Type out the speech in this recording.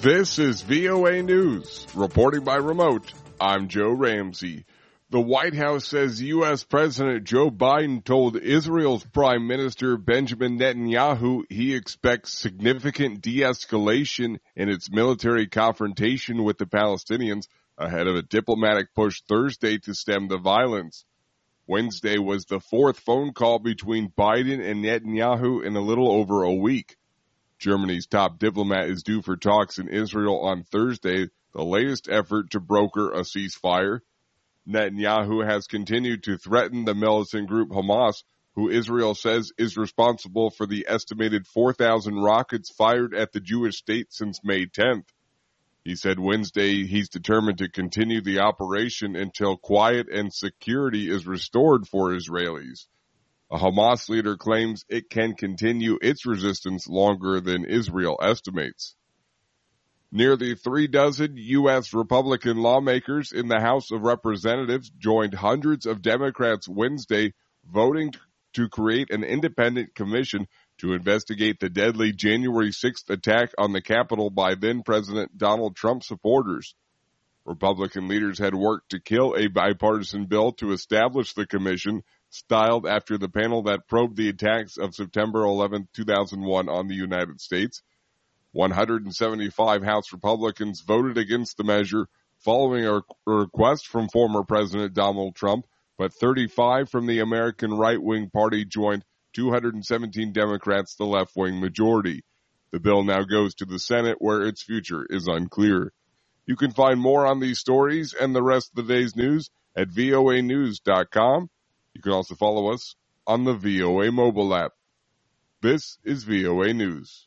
This is VOA News. Reporting by remote, I'm Joe Ramsey. The White House says U.S. President Joe Biden told Israel's Prime Minister Benjamin Netanyahu he expects significant de-escalation in its military confrontation with the Palestinians ahead of a diplomatic push Thursday to stem the violence. Wednesday was the fourth phone call between Biden and Netanyahu in a little over a week. Germany's top diplomat is due for talks in Israel on Thursday, the latest effort to broker a ceasefire. Netanyahu has continued to threaten the militant group Hamas, who Israel says is responsible for the estimated 4,000 rockets fired at the Jewish state since May 10th. He said Wednesday he's determined to continue the operation until quiet and security is restored for Israelis. A Hamas leader claims it can continue its resistance longer than Israel estimates. Nearly 36 U.S. Republican lawmakers in the House of Representatives joined hundreds of Democrats Wednesday voting to create an independent commission to investigate the deadly January 6th attack on the Capitol by then-President Donald Trump supporters. Republican leaders had worked to kill a bipartisan bill to establish the commission, styled after the panel that probed the attacks of September 11, 2001 on the United States. 175 House Republicans voted against the measure following a request from former President Donald Trump, but 35 from the American right-wing party joined 217 Democrats, the left-wing majority. The bill now goes to the Senate, where its future is unclear. You can find more on these stories and the rest of the day's news at voanews.com. You can also follow us on the VOA mobile app. This is VOA News.